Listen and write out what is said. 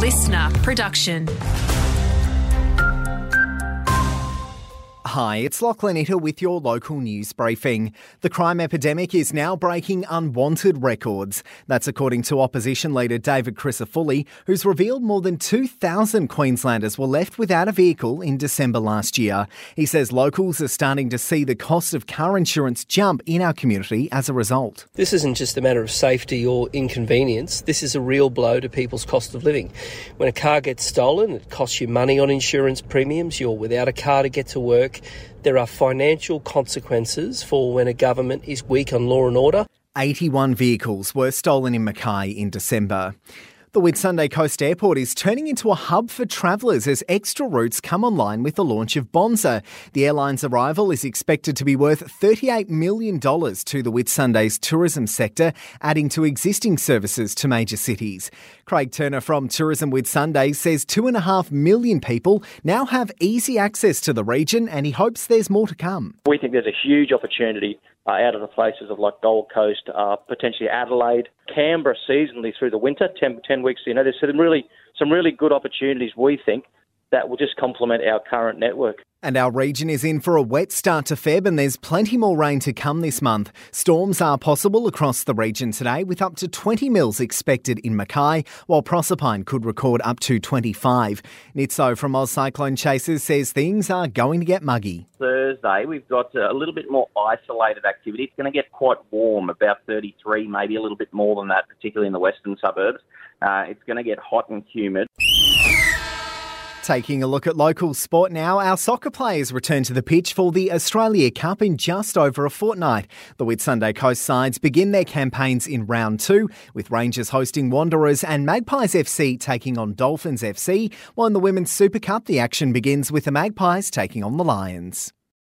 listener production. Hi, it's Lachlan Itter with your local news briefing. The crime epidemic is now breaking unwanted records. That's according to opposition leader David Crisafulli, who's revealed more than 2,000 Queenslanders were left without a vehicle in December last year. He says locals are starting to see the cost of car insurance jump in our community as a result. This isn't just a matter of safety or inconvenience. This is a real blow to people's cost of living. When a car gets stolen, it costs you money on insurance premiums. You're without a car to get to work. There are financial consequences for when a government is weak on law and order. 81 vehicles were stolen in Mackay in December. The Whitsunday Coast Airport is turning into a hub for travellers as extra routes come online with the launch of Bonza. The airline's arrival is expected to be worth $38 million to the Whitsunday's tourism sector, adding to existing services to major cities. Craig Turner from Tourism Whitsunday says 2.5 million people now have easy access to the region, and he hopes there's more to come. We think there's a huge opportunity out of the places of like Gold Coast, potentially Adelaide, Canberra seasonally through the winter, 10 weeks. There's some really good opportunities, we think, that will just complement our current network. And our region is in for a wet start to Feb, and there's plenty more rain to come this month. Storms are possible across the region today, with up to 20 mils expected in Mackay, while Proserpine could record up to 25. Nitso from Oz Cyclone Chasers says things are going to get muggy. Thursday, we've got a little bit more isolated activity. It's going to get quite warm, about 33, maybe a little bit more than that, particularly in the western suburbs. It's going to get hot and humid. Taking a look at local sport now, our soccer players return to the pitch for the Australia Cup in just over a fortnight. The Whitsunday Coast sides begin their campaigns in round 2, with Rangers hosting Wanderers and Magpies FC taking on Dolphins FC, while in the Women's Super Cup the action begins with the Magpies taking on the Lions.